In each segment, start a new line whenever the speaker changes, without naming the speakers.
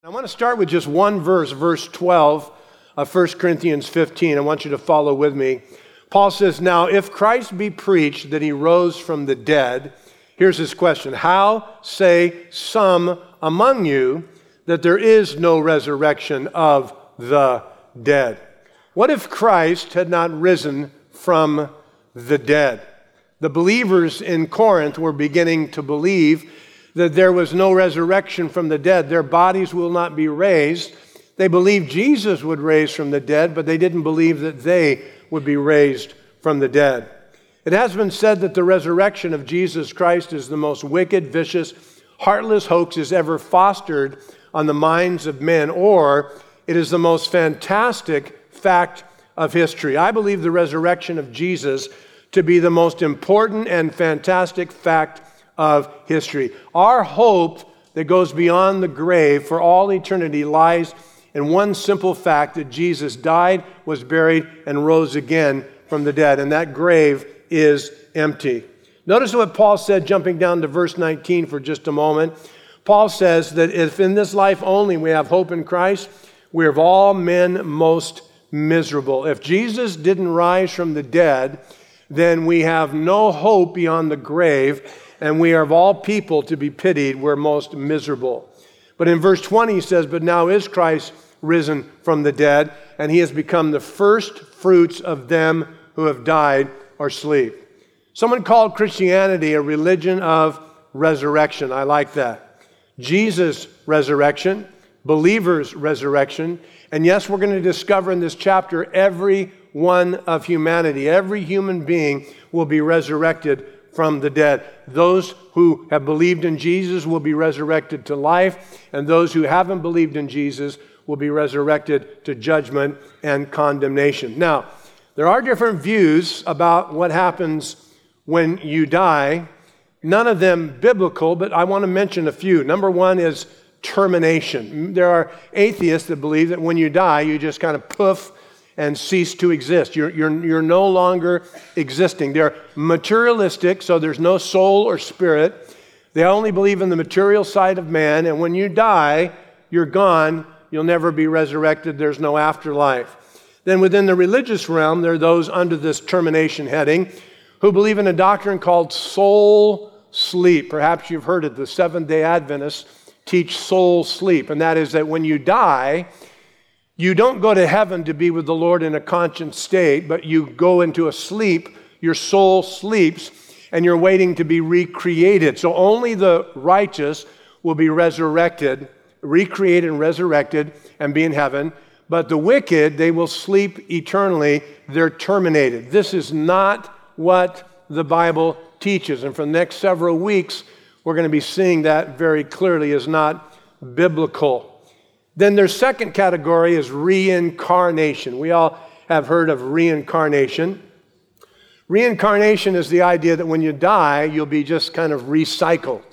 I want to start with just one verse, verse 12 of 1 Corinthians 15. I want you to follow with me. Paul says, "Now, if Christ be preached that he rose from the dead," here's his question, "how say some among you that there is no resurrection of the dead?" What if Christ had not risen from the dead? The believers in Corinth were beginning to believe that there was no resurrection from the dead. Their bodies will not be raised. They believed Jesus would raise from the dead, but they didn't believe that they would be raised from the dead. It has been said that the resurrection of Jesus Christ is the most wicked, vicious, heartless hoax ever fostered on the minds of men, or it is the most fantastic fact of history. I believe the resurrection of Jesus to be the most important and fantastic fact of history. Our hope that goes beyond the grave for all eternity lies in one simple fact, that Jesus died, was buried, and rose again from the dead, and that grave is empty. Notice what Paul said, jumping down to verse 19 for just a moment. Paul says that if in this life only we have hope in Christ, we are of all men most miserable. If Jesus didn't rise from the dead, then we have no hope beyond the grave, and we are of all people to be pitied, we're most miserable. But in verse 20 he says, "But now is Christ risen from the dead, and he has become the first fruits of them who have died or sleep." Someone called Christianity a religion of resurrection. I like that. Jesus' resurrection, believers' resurrection, and yes, we're going to discover in this chapter every one of humanity, every human being will be resurrected from the dead. Those who have believed in Jesus will be resurrected to life, and those who haven't believed in Jesus will be resurrected to judgment and condemnation. Now, there are different views about what happens when you die. None of them biblical, but I want to mention a few. Number one is termination. There are atheists that believe that when you die, you just kind of poof and cease to exist. You're no longer existing. They're materialistic, so there's no soul or spirit. They only believe in the material side of man, and when you die, you're gone. You'll never be resurrected. There's no afterlife. Then within the religious realm, there are those under this termination heading who believe in a doctrine called soul sleep. Perhaps you've heard it. The Seventh-day Adventists teach soul sleep, and that is that when you die, you don't go to heaven to be with the Lord in a conscious state, but you go into a sleep, your soul sleeps, and you're waiting to be recreated. So only the righteous will be resurrected, recreated and resurrected, and be in heaven. But the wicked, they will sleep eternally. They're terminated. This is not what the Bible teaches. And for the next several weeks, we're going to be seeing that very clearly is not biblical. Then their second category is reincarnation. We all have heard of reincarnation. Reincarnation is the idea that when you die, you'll be just kind of recycled.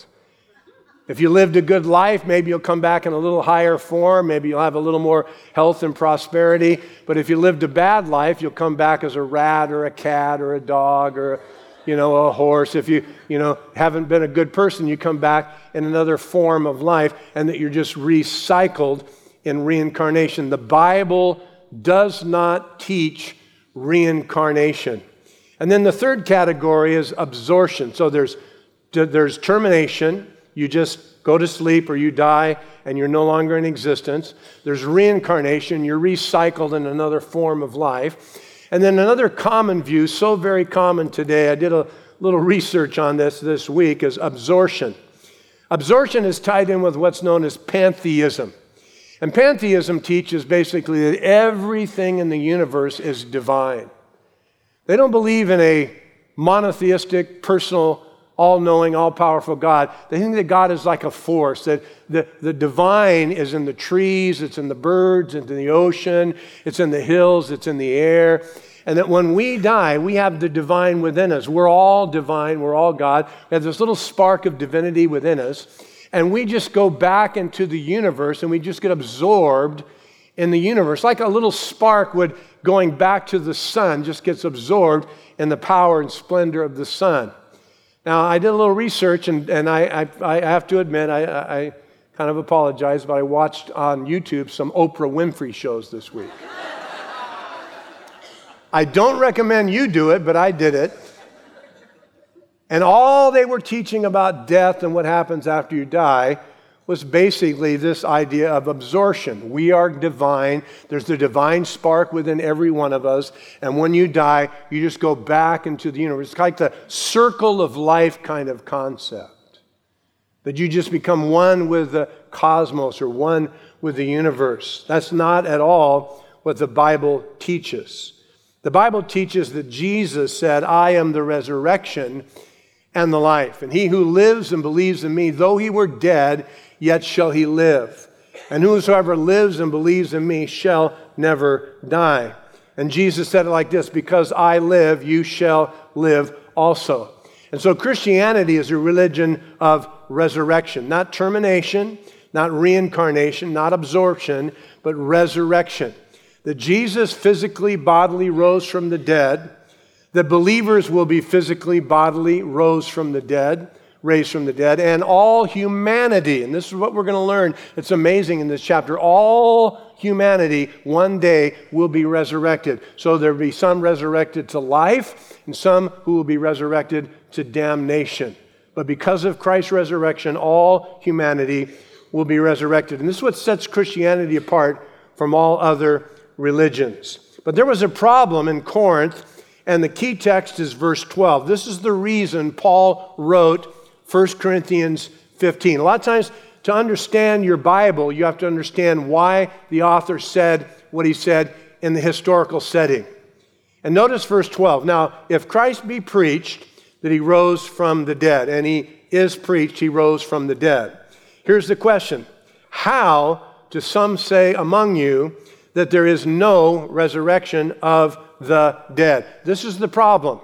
If you lived a good life, maybe you'll come back in a little higher form. Maybe you'll have a little more health and prosperity. But if you lived a bad life, you'll come back as a rat or a cat or a dog or a horse. If you haven't been a good person, you come back in another form of life, and that you're just recycled in reincarnation. The Bible does not teach reincarnation. And then the third category is absorption. So there's termination. You just go to sleep or you die and you're no longer in existence. There's reincarnation. You're recycled in another form of life. And then another common view, so very common today, I did a little research on this week, is absorption. Absorption is tied in with what's known as pantheism. And pantheism teaches basically that everything in the universe is divine. They don't believe in a monotheistic, personal, all-knowing, all-powerful God. They think that God is like a force, that the divine is in the trees, it's in the birds, it's in the ocean, it's in the hills, it's in the air, and that when we die, we have the divine within us. We're all divine, we're all God. We have this little spark of divinity within us, and we just go back into the universe, and we just get absorbed in the universe, like a little spark would going back to the sun, just gets absorbed in the power and splendor of the sun. Now, I did a little research, and I have to admit, I kind of apologize, but I watched on YouTube some Oprah Winfrey shows this week. I don't recommend you do it, but I did it. And all they were teaching about death and what happens after you die was basically this idea of absorption. We are divine. There's the divine spark within every one of us. And when you die, you just go back into the universe. It's like the circle of life kind of concept. That you just become one with the cosmos or one with the universe. That's not at all what the Bible teaches. The Bible teaches that Jesus said, I am the resurrection and the life. And he who lives and believes in me, though he were dead, yet shall he live. And whosoever lives and believes in me shall never die. And Jesus said it like this, because I live, you shall live also. And so Christianity is a religion of resurrection, not termination, not reincarnation, not absorption, but resurrection. That Jesus physically, bodily rose from the dead, that believers will be physically, bodily raised from the dead, and all humanity, and this is what we're going to learn, it's amazing in this chapter, all humanity one day will be resurrected. So there will be some resurrected to life, and some who will be resurrected to damnation. But because of Christ's resurrection, all humanity will be resurrected. And this is what sets Christianity apart from all other religions. But there was a problem in Corinth, and the key text is verse 12. This is the reason Paul wrote 1 Corinthians 15. A lot of times, to understand your Bible, you have to understand why the author said what he said in the historical setting. And notice verse 12. Now, if Christ be preached that he rose from the dead, and he is preached, he rose from the dead. Here's the question. How do some say among you that there is no resurrection of the dead? This is the problem.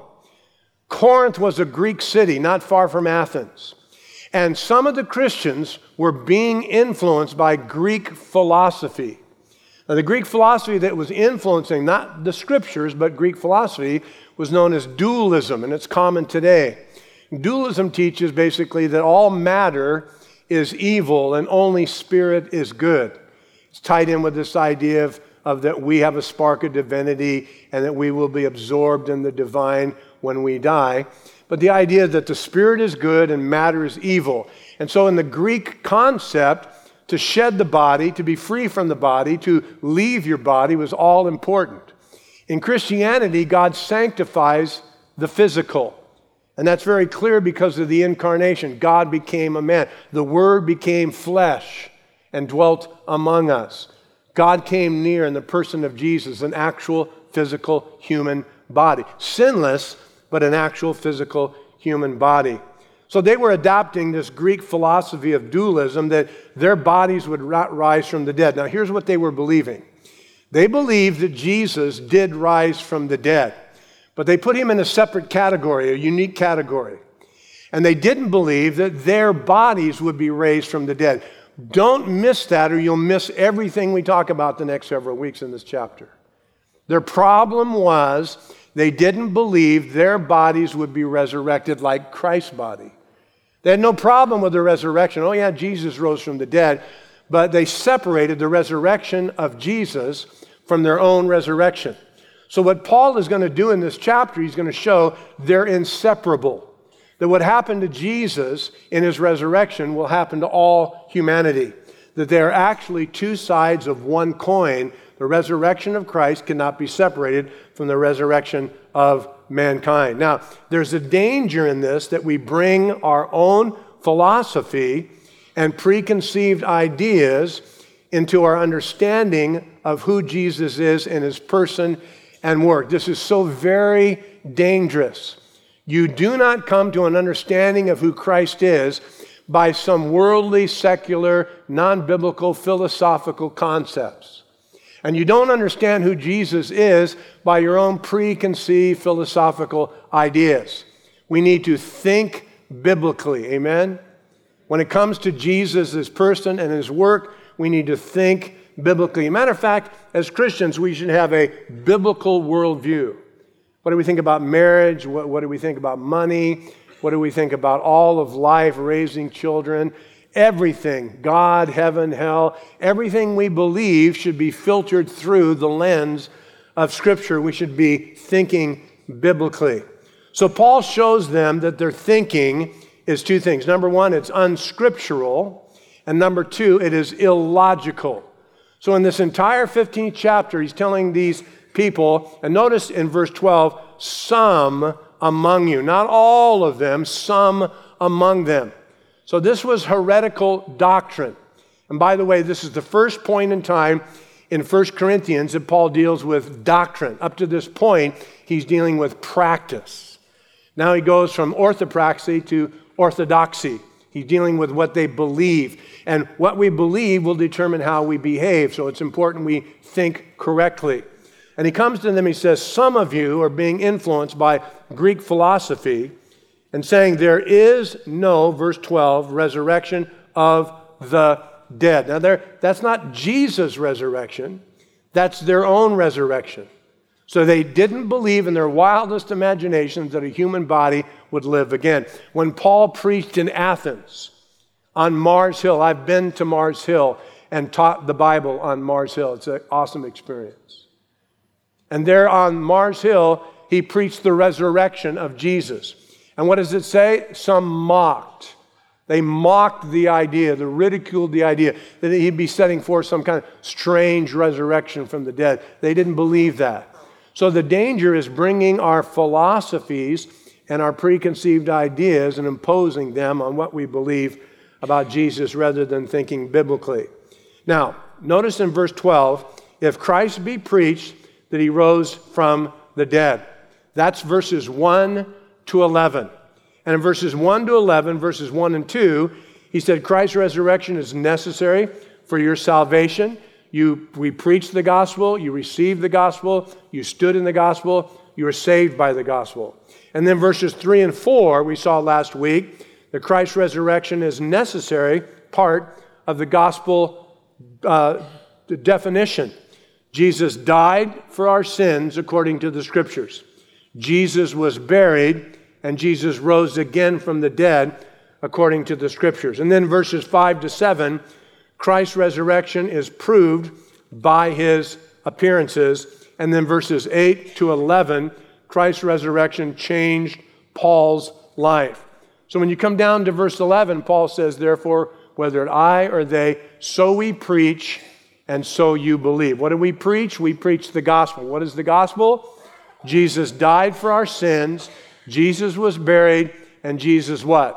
Corinth was a Greek city not far from Athens. And some of the Christians were being influenced by Greek philosophy. Now, the Greek philosophy that was influencing not the scriptures, but Greek philosophy was known as dualism, and it's common today. Dualism teaches basically that all matter is evil and only spirit is good. It's tied in with this idea of that we have a spark of divinity and that we will be absorbed in the divine when we die. But the idea that the spirit is good and matter is evil. And so in the Greek concept, to shed the body, to be free from the body, to leave your body was all important. In Christianity, God sanctifies the physical. And that's very clear because of the incarnation. God became a man. The Word became flesh and dwelt among us. God came near in the person of Jesus, an actual physical human body. Sinless, but an actual physical human body. So they were adopting this Greek philosophy of dualism that their bodies would not rise from the dead. Now here's what they were believing. They believed that Jesus did rise from the dead, but they put him in a separate category, a unique category. And they didn't believe that their bodies would be raised from the dead. Don't miss that or you'll miss everything we talk about the next several weeks in this chapter. Their problem was they didn't believe their bodies would be resurrected like Christ's body. They had no problem with the resurrection. Oh yeah, Jesus rose from the dead, but they separated the resurrection of Jesus from their own resurrection. So what Paul is going to do in this chapter, he's going to show they're inseparable. That what happened to Jesus in his resurrection will happen to all humanity. That they are actually two sides of one coin. The resurrection of Christ cannot be separated from the resurrection of mankind. Now, there's a danger in this that we bring our own philosophy and preconceived ideas into our understanding of who Jesus is in his person and work. This is so very dangerous. You do not come to an understanding of who Christ is by some worldly, secular, non-biblical, philosophical concepts. And you don't understand who Jesus is by your own preconceived philosophical ideas. We need to think biblically, amen? When it comes to Jesus, his person and his work, we need to think biblically. Matter of fact, as Christians, we should have a biblical worldview. What do we think about marriage? What do we think about money? What do we think about all of life, raising children? Everything, God, heaven, hell, everything we believe should be filtered through the lens of Scripture. We should be thinking biblically. So Paul shows them that their thinking is two things. Number one, it's unscriptural. And number two, it is illogical. So in this entire 15th chapter, he's telling these people, and notice in verse 12, some among you. Not all of them, some among them. So this was heretical doctrine. And by the way, this is the first point in time in 1 Corinthians that Paul deals with doctrine. Up to this point, he's dealing with practice. Now he goes from orthopraxy to orthodoxy. He's dealing with what they believe. And what we believe will determine how we behave. So it's important we think correctly. And he comes to them, he says, some of you are being influenced by Greek philosophy and saying there is no, verse 12, resurrection of the dead. Now that's not Jesus' resurrection. That's their own resurrection. So they didn't believe in their wildest imaginations that a human body would live again. When Paul preached in Athens on Mars Hill, I've been to Mars Hill and taught the Bible on Mars Hill. It's an awesome experience. And there on Mars Hill, he preached the resurrection of Jesus. And what does it say? Some mocked. They mocked the idea, they ridiculed the idea that he'd be setting forth some kind of strange resurrection from the dead. They didn't believe that. So the danger is bringing our philosophies and our preconceived ideas and imposing them on what we believe about Jesus rather than thinking biblically. Now, notice in verse 12, if Christ be preached that he rose from the dead. That's verses 1 to 11. And in verses 1 to 11, verses 1 and 2, he said Christ's resurrection is necessary for your salvation. We preached the gospel, you received the gospel, you stood in the gospel, you were saved by the gospel. And then verses 3 and 4, we saw last week that Christ's resurrection is necessary part of the gospel definition. Jesus died for our sins according to the Scriptures. Jesus was buried, and Jesus rose again from the dead according to the Scriptures. And then verses 5 to 7, Christ's resurrection is proved by his appearances. And then verses 8 to 11, Christ's resurrection changed Paul's life. So when you come down to verse 11, Paul says, therefore, whether I or they, so we preach and so you believe. What do we preach? We preach the gospel. What is the gospel? Jesus died for our sins, Jesus was buried, and Jesus what?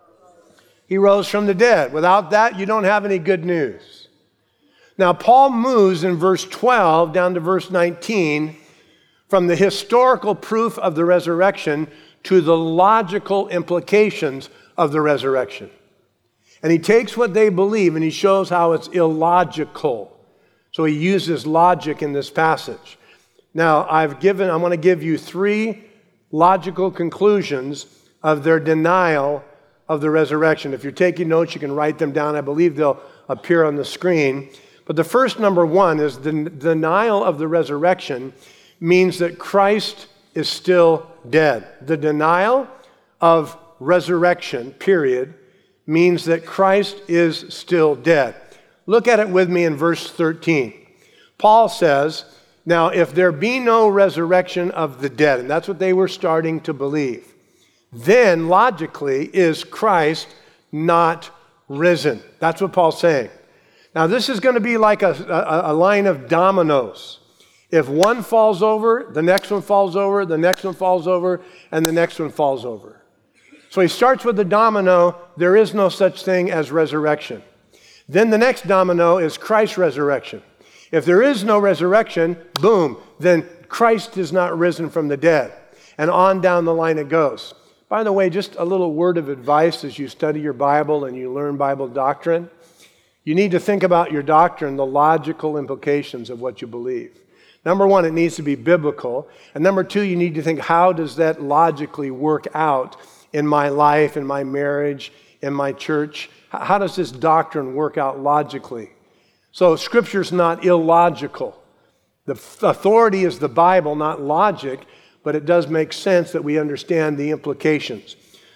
He rose from the dead. Without that, you don't have any good news. Now, Paul moves in verse 12 down to verse 19 from the historical proof of the resurrection to the logical implications of the resurrection. And he takes what they believe and he shows how it's illogical. So he uses logic in this passage. Now, I want to give you three logical conclusions of their denial of the resurrection. If you're taking notes, you can write them down. I believe they'll appear on the screen. But the first, number one, is the denial of the resurrection means that Christ is still dead. The denial of resurrection, period, means that Christ is still dead. Look at it with me in verse 13. Paul says, now, if there be no resurrection of the dead, and that's what they were starting to believe, then logically is Christ not risen. That's what Paul's saying. Now, this is going to be like a line of dominoes. If one falls over, the next one falls over, the next one falls over, and the next one falls over. So he starts with the domino, there is no such thing as resurrection. Then the next domino is Christ's resurrection. If there is no resurrection, boom, then Christ is not risen from the dead. And on down the line it goes. By the way, just a little word of advice as you study your Bible and you learn Bible doctrine. You need to think about your doctrine, the logical implications of what you believe. Number one, it needs to be biblical. And number two, you need to think, how does that logically work out in my life, in my marriage, in my church? How does this doctrine work out logically? So Scripture's not illogical. The authority is the Bible, not logic, but it does make sense that we understand the implications.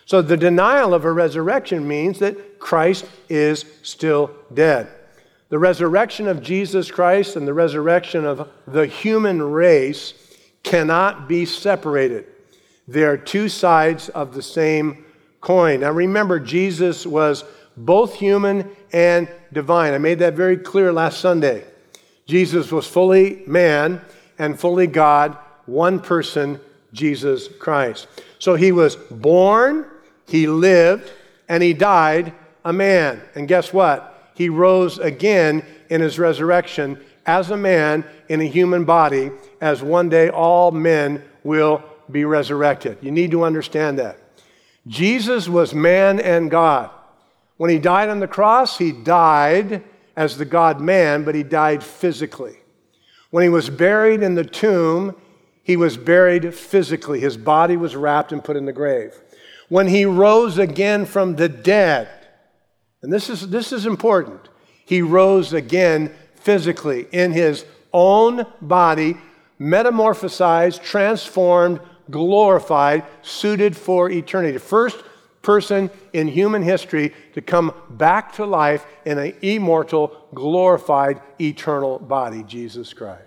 So the denial of a resurrection means that Christ is still dead. The resurrection of Jesus Christ and the resurrection of the human race cannot be separated. They are two sides of the same coin. Now remember, Jesus was both human and divine. I made that very clear last Sunday. Jesus was fully man and fully God, one person, Jesus Christ. So he was born, he lived, and he died a man. And guess what? He rose again in his resurrection as a man in a human body, as one day all men will be resurrected. You need to understand that. Jesus was man and God. When he died on the cross, he died as the God-man, but he died physically. When he was buried in the tomb, he was buried physically. His body was wrapped and put in the grave. When he rose again from the dead, and this is important, he rose again physically in his own body, metamorphosized, transformed, glorified, suited for eternity. The first person in human history to come back to life in an immortal, glorified, eternal body, Jesus Christ.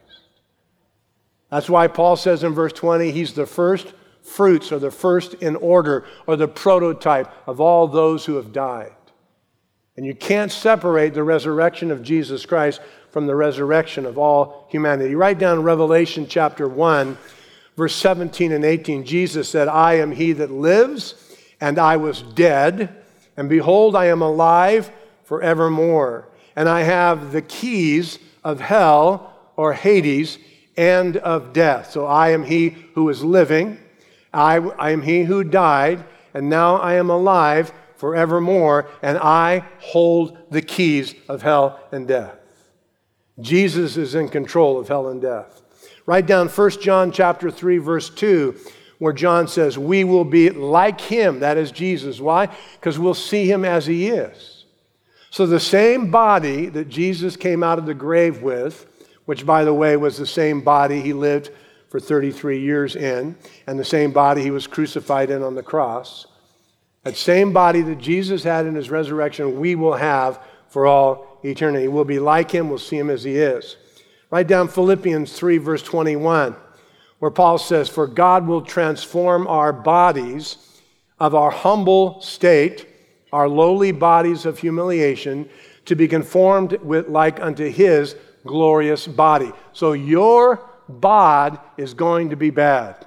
That's why Paul says in verse 20, he's the first fruits, or the first in order, or the prototype of all those who have died. And you can't separate the resurrection of Jesus Christ from the resurrection of all humanity. Write down Revelation chapter 1, verse 17 and 18. Jesus said, I am he that lives, and I was dead, and behold, I am alive forevermore. And I have the keys of hell, or Hades, and of death. So I am he who is living, I am he who died, and now I am alive forevermore, and I hold the keys of hell and death. Jesus is in control of hell and death. Write down 1 John chapter 3, verse 2, where John says, we will be like him, that is Jesus. Why? Because we'll see him as he is. So the same body that Jesus came out of the grave with, which, by the way, was the same body he lived for 33 years in, and the same body he was crucified in on the cross, that same body that Jesus had in his resurrection, we will have for all eternity. We'll be like him, we'll see him as he is. Write down Philippians 3, verse 21, where Paul says, for God will transform our bodies of our humble state, our lowly bodies of humiliation, to be conformed with like unto his glorious body. So your bod is going to be bad.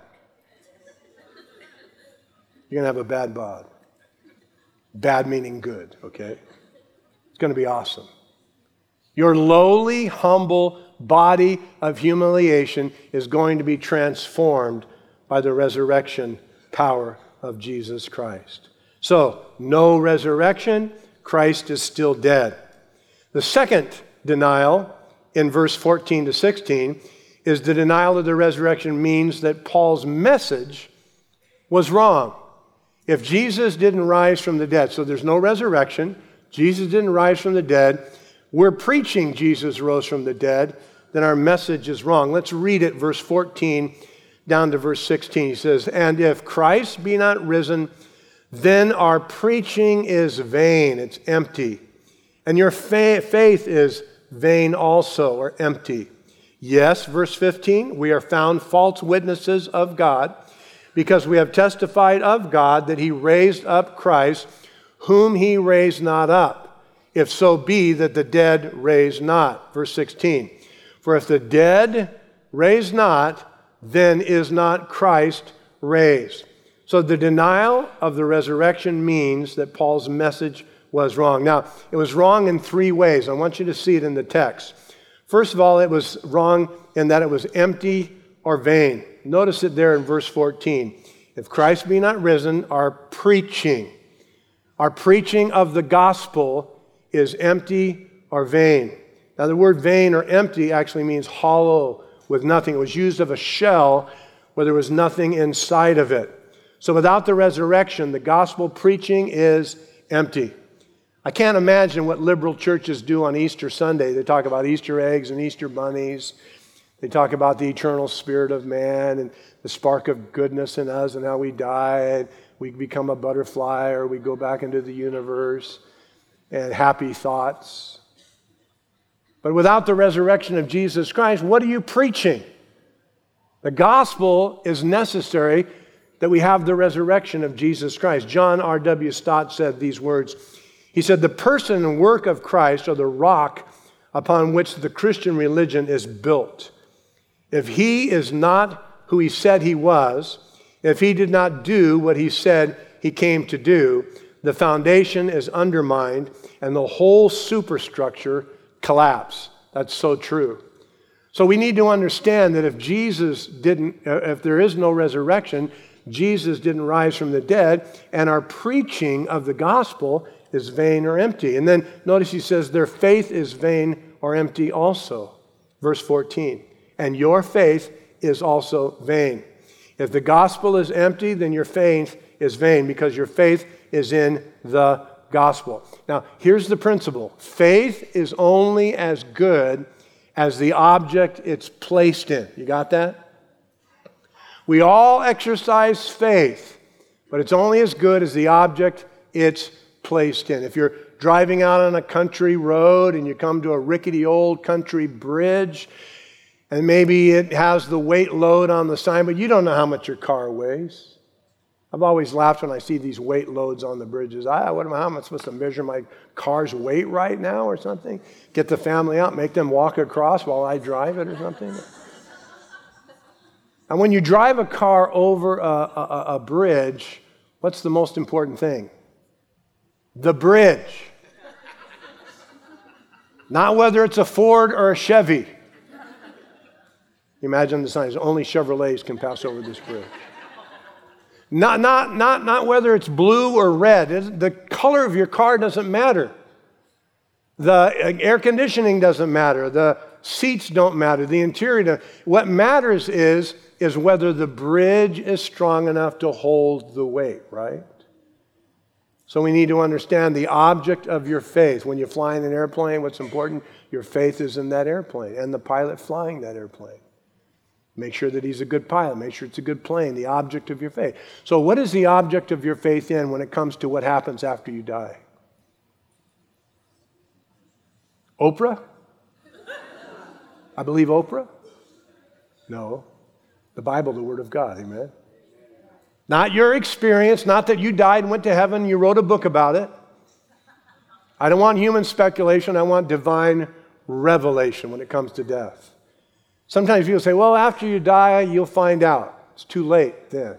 You're going to have a bad bod. Bad meaning good, okay? It's going to be awesome. Your lowly, humble body of humiliation is going to be transformed by the resurrection power of Jesus Christ. So, no resurrection, Christ is still dead. The second denial in verse 14 to 16 is the denial of the resurrection means that Paul's message was wrong. If Jesus didn't rise from the dead, so there's no resurrection, Jesus didn't rise from the dead, we're preaching Jesus rose from the dead, then our message is wrong. Let's read it, verse 14 down to verse 16. He says, and if Christ be not risen, then our preaching is vain, it's empty. And your faith is vain also, or empty. Yes, verse 15, we are found false witnesses of God, because we have testified of God that he raised up Christ, whom he raised not up, if so be that the dead raised not. Verse 16, for if the dead raise not, then is not Christ raised. So the denial of the resurrection means that Paul's message was wrong. Now, it was wrong in three ways. I want you to see it in the text. First of all, it was wrong in that it was empty or vain. Notice it there in verse 14. If Christ be not risen, our preaching of the gospel is empty or vain. Now, the word vain or empty actually means hollow, with nothing. It was used of a shell where there was nothing inside of it. So without the resurrection, the gospel preaching is empty. I can't imagine what liberal churches do on Easter Sunday. They talk about Easter eggs and Easter bunnies. They talk about the eternal spirit of man and the spark of goodness in us and how we die and we become a butterfly or we go back into the universe and happy thoughts. But without the resurrection of Jesus Christ, what are you preaching? The gospel is necessary that we have the resurrection of Jesus Christ. John R.W. Stott said these words. He said, "The person and work of Christ are the rock upon which the Christian religion is built. If he is not who he said he was, if he did not do what he said he came to do, the foundation is undermined and the whole superstructure collapse." That's so true. So we need to understand that if there is no resurrection, Jesus didn't rise from the dead, and our preaching of the gospel is vain or empty. And then notice he says, their faith is vain or empty also. Verse 14, and your faith is also vain. If the gospel is empty, then your faith is vain because your faith is in the gospel. Now, here's the principle. Faith is only as good as the object it's placed in. You got that? We all exercise faith, but it's only as good as the object it's placed in. If you're driving out on a country road and you come to a rickety old country bridge, and maybe it has the weight load on the sign, but you don't know how much your car weighs. I've always laughed when I see these weight loads on the bridges. How am I supposed to measure my car's weight right now or something? Get the family out, make them walk across while I drive it or something? And when you drive a car over a bridge, what's the most important thing? The bridge. Not whether it's a Ford or a Chevy. Imagine the signs. Only Chevrolets can pass over this bridge. Not whether it's blue or red. The color of your car doesn't matter. The air conditioning doesn't matter. The seats don't matter. The interior. What matters is whether the bridge is strong enough to hold the weight, right? So we need to understand the object of your faith. When you fly in an airplane, what's important? Your faith is in that airplane and the pilot flying that airplane. Make sure that he's a good pilot. Make sure it's a good plane, the object of your faith. So what is the object of your faith in when it comes to what happens after you die? Oprah? I believe Oprah? No. The Bible, the Word of God, amen? Not your experience, not that you died and went to heaven and you wrote a book about it. I don't want human speculation. I want divine revelation when it comes to death. Sometimes people say, well, after you die, you'll find out. It's too late then.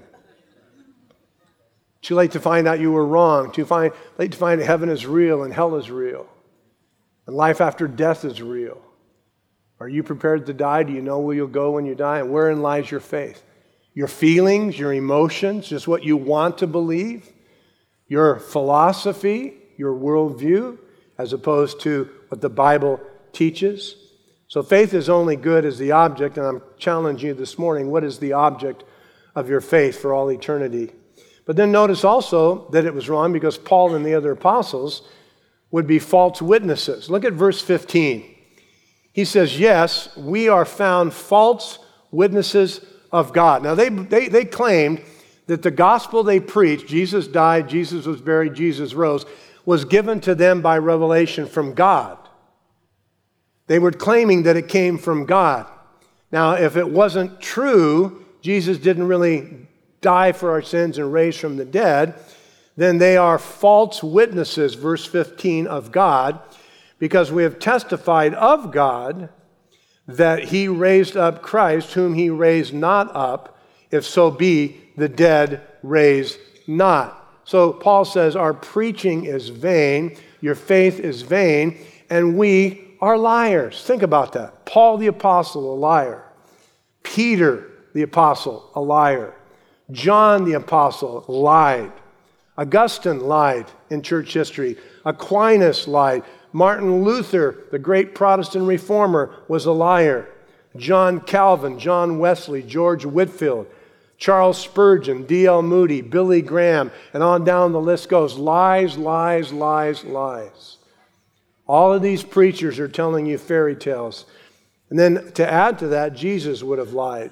Too late to find out you were wrong. Late to find that heaven is real and hell is real. And life after death is real. Are you prepared to die? Do you know where you'll go when you die? And wherein lies your faith? Your feelings, your emotions, just what you want to believe? Your philosophy, your worldview, as opposed to what the Bible teaches? So faith is only good as the object, and I'm challenging you this morning, what is the object of your faith for all eternity? But then notice also that it was wrong because Paul and the other apostles would be false witnesses. Look at verse 15. He says, yes, we are found false witnesses of God. Now they claimed that the gospel they preached, Jesus died, Jesus was buried, Jesus rose, was given to them by revelation from God. They were claiming that it came from God. Now, if it wasn't true, Jesus didn't really die for our sins and raise from the dead, then they are false witnesses, verse 15, of God, because we have testified of God that he raised up Christ, whom he raised not up, if so be the dead raised not. So Paul says our preaching is vain, your faith is vain, and we are liars. Think about that. Paul the apostle, a liar. Peter the apostle, a liar. John the apostle lied. Augustine lied in church history. Aquinas lied. Martin Luther, the great Protestant reformer, was a liar. John Calvin, John Wesley, George Whitefield, Charles Spurgeon, D.L. Moody, Billy Graham, and on down the list goes. Lies, lies, lies, lies. All of these preachers are telling you fairy tales. And then to add to that, Jesus would have lied.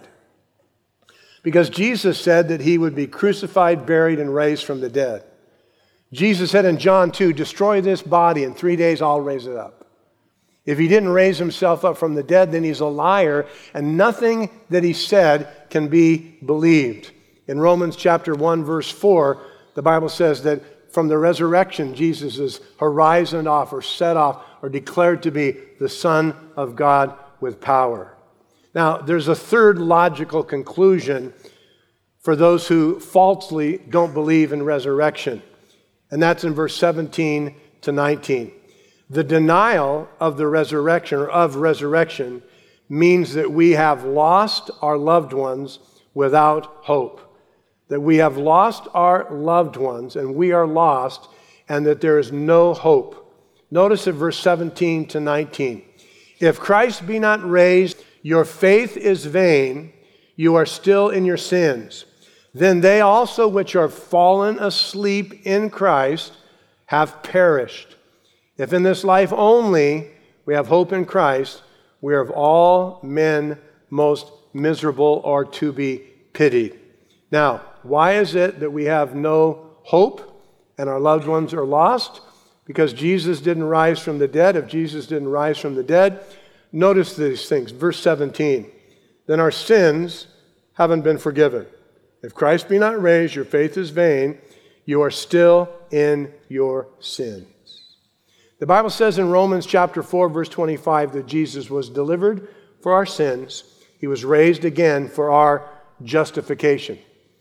Because Jesus said that he would be crucified, buried, and raised from the dead. Jesus said in John 2, destroy this body, in 3 days I'll raise it up. If he didn't raise himself up from the dead, then he's a liar, and nothing that he said can be believed. In Romans chapter 1, verse 4, the Bible says that from the resurrection, Jesus is horizoned off or set off or declared to be the Son of God with power. Now, there's a third logical conclusion for those who falsely don't believe in resurrection, and that's in verse 17 to 19. The denial of the resurrection or of resurrection means that we have lost our loved ones without hope. That we have lost our loved ones and we are lost, and that there is no hope. Notice at verse 17 to 19. If Christ be not raised, your faith is vain, you are still in your sins. Then they also which are fallen asleep in Christ have perished. If in this life only we have hope in Christ, we are of all men most miserable or to be pitied. Now, why is it that we have no hope and our loved ones are lost? Because Jesus didn't rise from the dead. If Jesus didn't rise from the dead, notice these things. Verse 17, then our sins haven't been forgiven. If Christ be not raised, your faith is vain. You are still in your sins. The Bible says in Romans chapter 4, verse 25, that Jesus was delivered for our sins. He was raised again for our justification.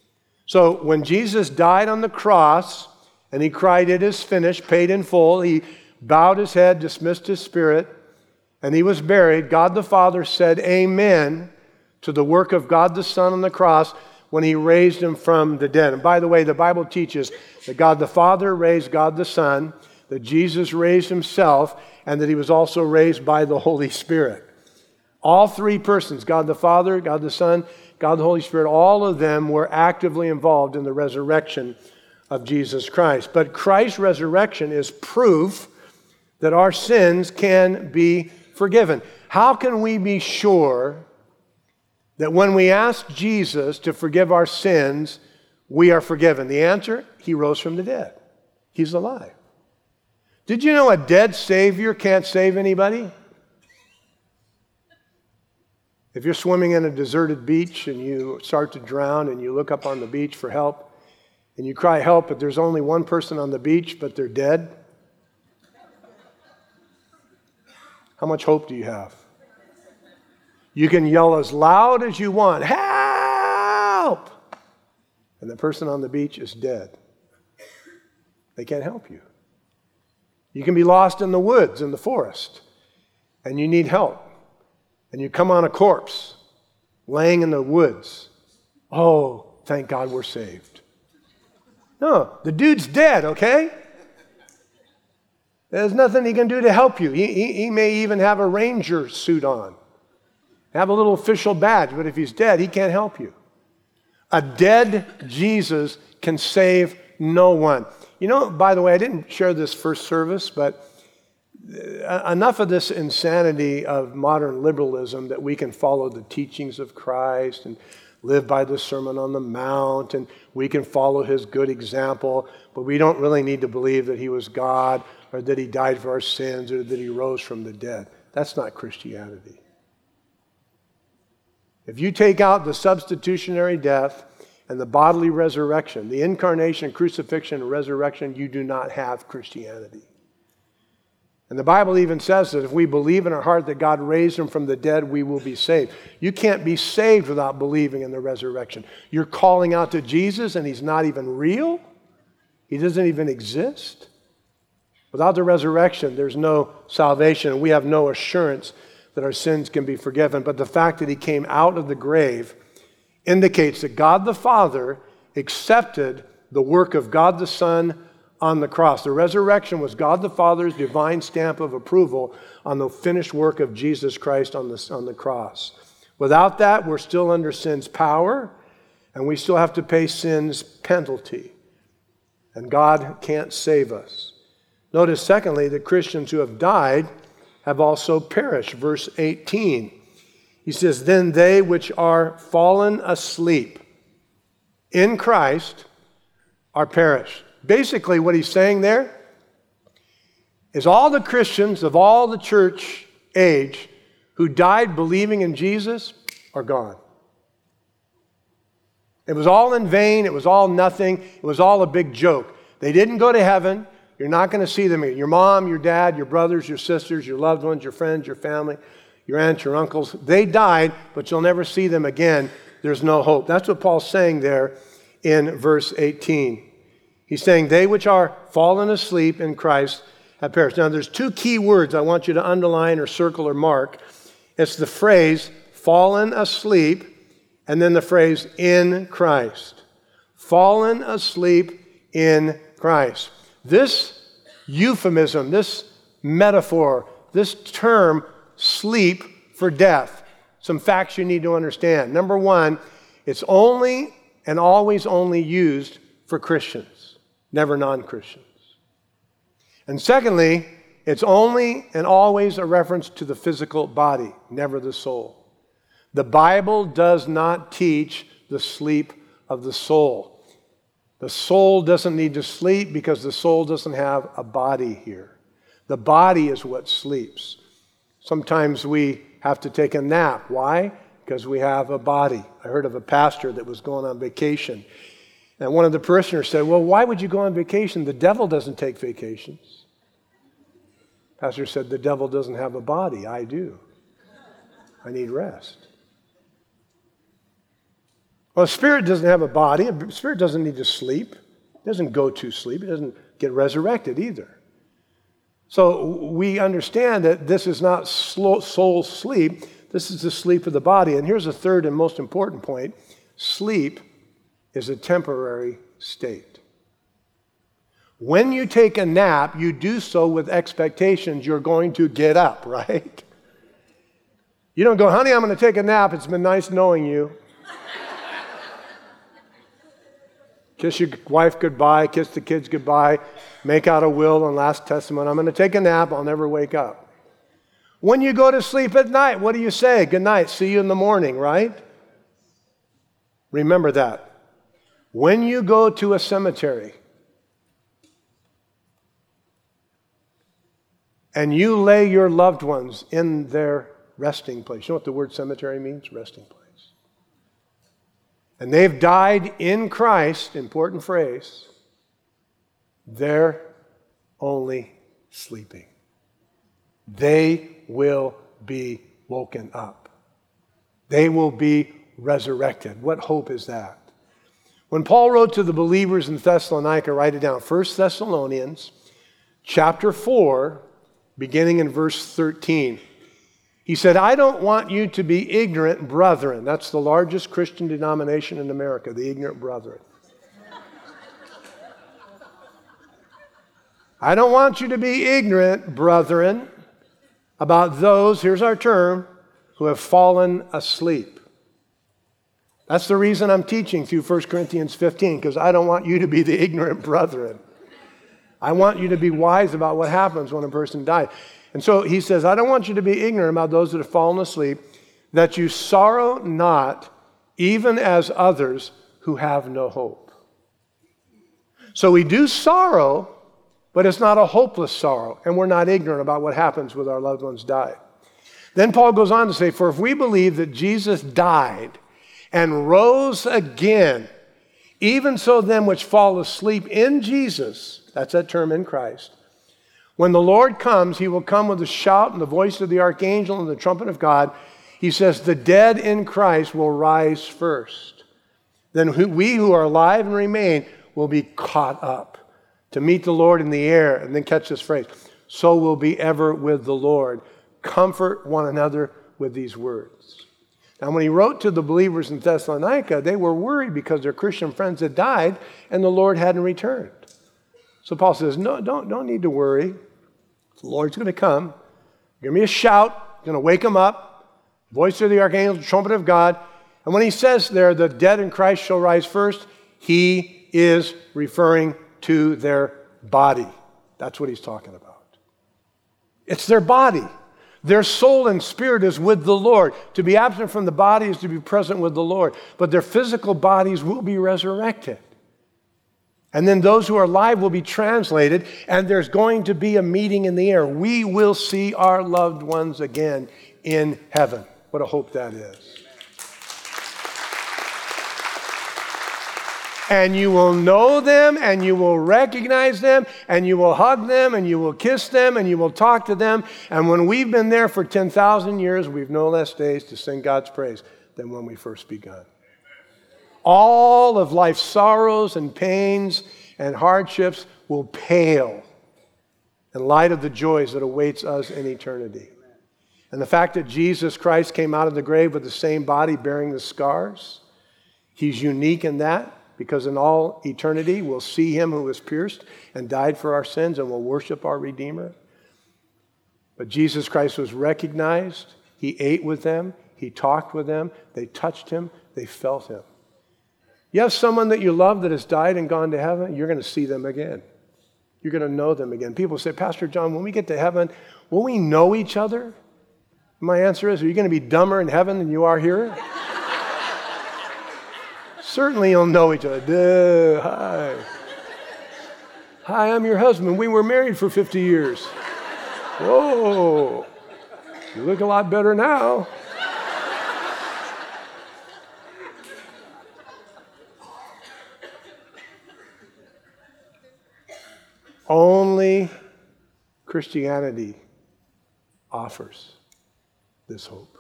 So when Jesus died on the cross and he cried, it is finished, paid in full, he bowed his head, dismissed his spirit, and he was buried, God the Father said amen to the work of God the Son on the cross when he raised him from the dead. And by the way, the Bible teaches that God the Father raised God the Son, that Jesus raised himself, and that he was also raised by the Holy Spirit. All three persons, God the Father, God the Son, God the Holy Spirit, all of them were actively involved in the resurrection of Jesus Christ. But Christ's resurrection is proof that our sins can be forgiven. How can we be sure that when we ask Jesus to forgive our sins, we are forgiven? The answer, he rose from the dead. He's alive. Did you know a dead Savior can't save anybody? If you're swimming in a deserted beach and you start to drown and you look up on the beach for help and you cry help, but there's only one person on the beach, but they're dead, how much hope do you have? You can yell as loud as you want, help! And the person on the beach is dead. They can't help you. You can be lost in the woods, in the forest, and you need help. And you come on a corpse laying in the woods. Oh, thank God we're saved. No, the dude's dead, okay? There's nothing he can do to help you. He may even have a ranger suit on, have a little official badge, but if he's dead, he can't help you. A dead Jesus can save no one. You know, by the way, I didn't share this first service, but enough of this insanity of modern liberalism that we can follow the teachings of Christ and live by the Sermon on the Mount, and we can follow his good example, but we don't really need to believe that he was God or that he died for our sins or that he rose from the dead. That's not Christianity. If you take out the substitutionary death and the bodily resurrection, the incarnation, crucifixion, and resurrection, you do not have Christianity. And the Bible even says that if we believe in our heart that God raised him from the dead, we will be saved. You can't be saved without believing in the resurrection. You're calling out to Jesus and he's not even real. He doesn't even exist. Without the resurrection, there's no salvation, and we have no assurance that our sins can be forgiven. But the fact that he came out of the grave indicates that God the Father accepted the work of God the Son on the cross. The resurrection was God the Father's divine stamp of approval on the finished work of Jesus Christ on the cross. Without that, we're still under sin's power, and we still have to pay sin's penalty. And God can't save us. Notice, secondly, that Christians who have died have also perished. Verse 18. He says, then they which are fallen asleep in Christ are perished. Basically, what he's saying there is all the Christians of all the church age who died believing in Jesus are gone. It was all in vain. It was all nothing. It was all a big joke. They didn't go to heaven. You're not going to see them again. Your mom, your dad, your brothers, your sisters, your loved ones, your friends, your family, your aunts, your uncles, they died, but you'll never see them again. There's no hope. That's what Paul's saying there in verse 18. He's saying, they which are fallen asleep in Christ have perished. Now, there's two key words I want you to underline or circle or mark. It's the phrase, fallen asleep, and then the phrase, in Christ. Fallen asleep in Christ. This euphemism, this metaphor, this term, sleep for death. Some facts you need to understand. Number one, it's only and always only used for Christians, never non-Christians. And secondly, it's only and always a reference to the physical body, never the soul. The Bible does not teach the sleep of the soul. The soul doesn't need to sleep because the soul doesn't have a body here. The body is what sleeps. Sometimes we have to take a nap. Why? Because we have a body. I heard of a pastor that was going on vacation. And one of the parishioners said, well, why would you go on vacation? The devil doesn't take vacations. Pastor said, the devil doesn't have a body. I do. I need rest. Well, a spirit doesn't have a body. A spirit doesn't need to sleep. It doesn't go to sleep. It doesn't get resurrected either. So we understand that this is not soul sleep. This is the sleep of the body. And here's a third and most important point. Sleep is a temporary state. When you take a nap, you do so with expectations you're going to get up, right? You don't go, honey, I'm going to take a nap. It's been nice knowing you. Kiss your wife goodbye, kiss the kids goodbye, make out a will and last testament. I'm going to take a nap, I'll never wake up. When you go to sleep at night, what do you say? Good night, see you in the morning, right? Remember that. When you go to a cemetery and you lay your loved ones in their resting place, you know what the word cemetery means? Resting place. And they've died in Christ, important phrase, they're only sleeping. They will be woken up. They will be resurrected. What hope is that? When Paul wrote to the believers in Thessalonica, write it down, 1 Thessalonians chapter 4, beginning in verse 13. He said, I don't want you to be ignorant, brethren. That's the largest Christian denomination in America, the ignorant brethren. I don't want you to be ignorant, brethren, about those, here's our term, who have fallen asleep. That's the reason I'm teaching through 1 Corinthians 15, because I don't want you to be the ignorant brethren. I want you to be wise about what happens when a person dies. And so he says, I don't want you to be ignorant about those that have fallen asleep, that you sorrow not, even as others who have no hope. So we do sorrow, but it's not a hopeless sorrow, and we're not ignorant about what happens with our loved ones die. Then Paul goes on to say, for if we believe that Jesus died and rose again, even so them which fall asleep in Jesus, that's that term, in Christ, when the Lord comes, he will come with a shout and the voice of the archangel and the trumpet of God. He says, the dead in Christ will rise first. Then we who are alive and remain will be caught up to meet the Lord in the air. And then catch this phrase, so will be ever with the Lord. Comfort one another with these words. Now, when he wrote to the believers in Thessalonica, they were worried because their Christian friends had died and the Lord hadn't returned. So Paul says, no, don't need to worry. The Lord's going to come. Give me a shout. Going to wake him up. Voice of the archangel, trumpet of God. And when he says there, the dead in Christ shall rise first, he is referring to their body. That's what he's talking about. It's their body. Their soul and spirit is with the Lord. To be absent from the body is to be present with the Lord. But their physical bodies will be resurrected. And then those who are alive will be translated, and there's going to be a meeting in the air. We will see our loved ones again in heaven. What a hope that is. And you will know them, and you will recognize them, and you will hug them, and you will kiss them, and you will talk to them. And when we've been there for 10,000 years, we've no less days to sing God's praise than when we first begun. All of life's sorrows and pains and hardships will pale in light of the joys that awaits us in eternity. And the fact that Jesus Christ came out of the grave with the same body bearing the scars, he's unique in that. Because in all eternity, we'll see him who was pierced and died for our sins, and we'll worship our Redeemer. But Jesus Christ was recognized. He ate with them. He talked with them. They touched him. They felt him. You have someone that you love that has died and gone to heaven, you're going to see them again. You're going to know them again. People say, Pastor John, when we get to heaven, will we know each other? My answer is, are you going to be dumber in heaven than you are here? Certainly you'll know each other. Hi. Hi, I'm your husband. We were married for 50 years. Whoa, you look a lot better now. Only Christianity offers this hope.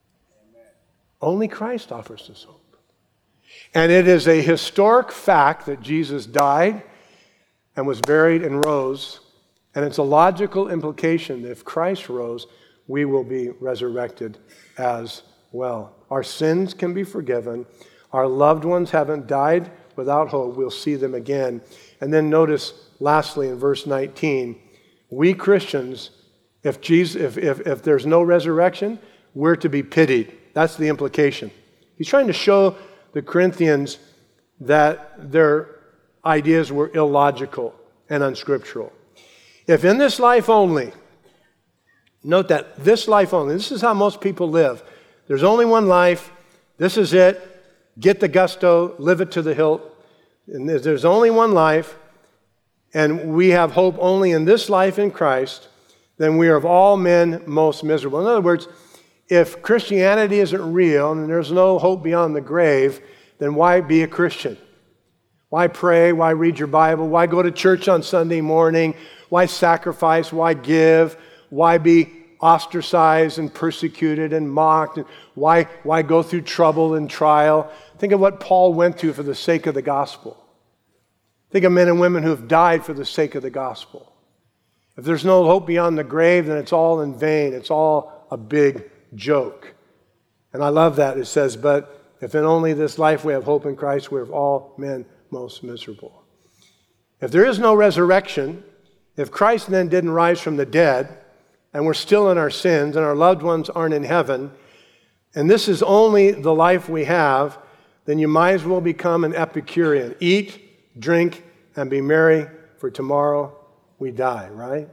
Only Christ offers this hope. And it is a historic fact that Jesus died and was buried and rose. And it's a logical implication that if Christ rose, we will be resurrected as well. Our sins can be forgiven. Our loved ones haven't died without hope. We'll see them again. And then notice, lastly, in verse 19, we Christians, if there's no resurrection, we're to be pitied. That's the implication. He's trying to show the Corinthians that their ideas were illogical and unscriptural. If in this life only, note that this life only, this is how most people live. There's only one life. This is it. Get the gusto, live it to the hilt. And there's only one life, and we have hope only in this life in Christ, then we are of all men most miserable. In other words, if Christianity isn't real and there's no hope beyond the grave, then why be a Christian? Why pray? Why read your Bible? Why go to church on Sunday morning? Why sacrifice? Why give? Why be ostracized and persecuted and mocked? And why go through trouble and trial? Think of what Paul went through for the sake of the gospel. Think of men and women who have died for the sake of the gospel. If there's no hope beyond the grave, then it's all in vain. It's all a big joke. And I love that. It says, but if in only this life we have hope in Christ, we're of all men most miserable. If there is no resurrection, if Christ then didn't rise from the dead, and we're still in our sins, and our loved ones aren't in heaven, and this is only the life we have, then you might as well become an Epicurean. Eat, drink, and be merry, for tomorrow we die, right?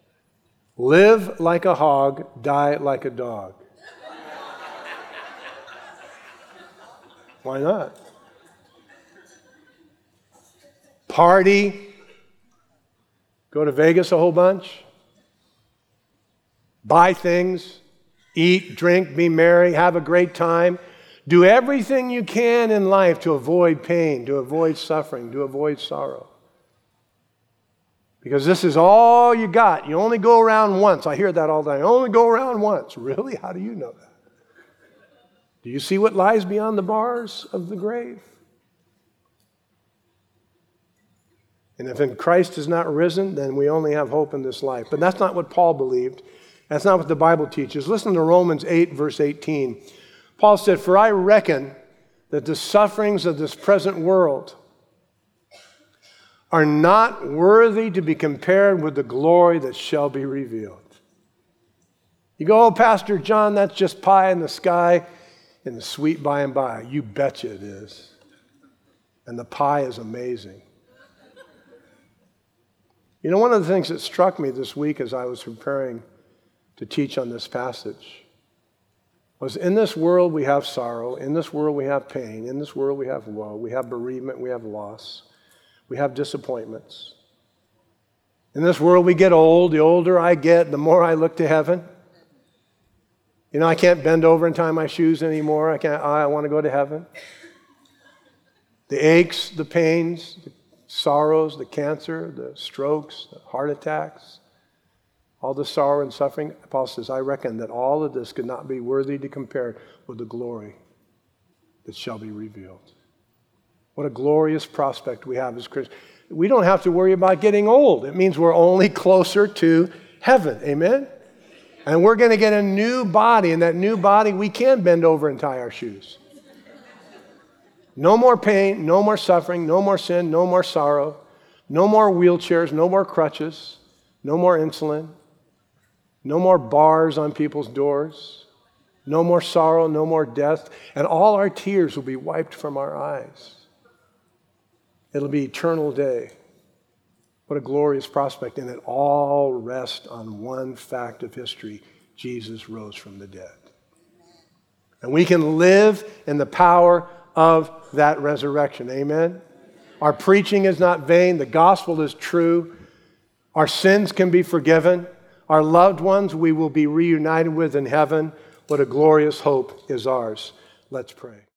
Live like a hog, die like a dog. Why not? Party, go to Vegas a whole bunch, buy things, eat, drink, be merry, have a great time. Do everything you can in life to avoid pain, to avoid suffering, to avoid sorrow. Because this is all you got. You only go around once. I hear that all the time. You only go around once. Really? How do you know that? Do you see what lies beyond the bars of the grave? And if in Christ is not risen, then we only have hope in this life. But that's not what Paul believed. That's not what the Bible teaches. Listen to Romans 8, verse 18. Paul said, "For I reckon that the sufferings of this present world are not worthy to be compared with the glory that shall be revealed." You go, "Oh, Pastor John, that's just pie in the sky and the sweet by and by." You betcha it is. And the pie is amazing. You know, one of the things that struck me this week as I was preparing to teach on this passage was in this world we have sorrow, in this world we have pain, in this world we have woe, we have bereavement, we have loss, we have disappointments. In this world we get old. The older I get, the more I look to heaven. I can't bend over and tie my shoes anymore. I want to go to heaven. The aches, the pains, the sorrows, the cancer, the strokes, the heart attacks, all the sorrow and suffering. Paul says, I reckon that all of this could not be worthy to compare with the glory that shall be revealed. What a glorious prospect we have as Christians. We don't have to worry about getting old. It means we're only closer to heaven. Amen? And we're going to get a new body. In that new body, we can bend over and tie our shoes. No more pain, no more suffering, no more sin, no more sorrow, no more wheelchairs, no more crutches, no more insulin, no more bars on people's doors, no more sorrow, no more death, and all our tears will be wiped from our eyes. It'll be eternal day. What a glorious prospect, and it all rests on one fact of history. Jesus rose from the dead. And we can live in the power of that resurrection. Amen? Our preaching is not vain. The gospel is true. Our sins can be forgiven. Our loved ones we will be reunited with in heaven. What a glorious hope is ours. Let's pray.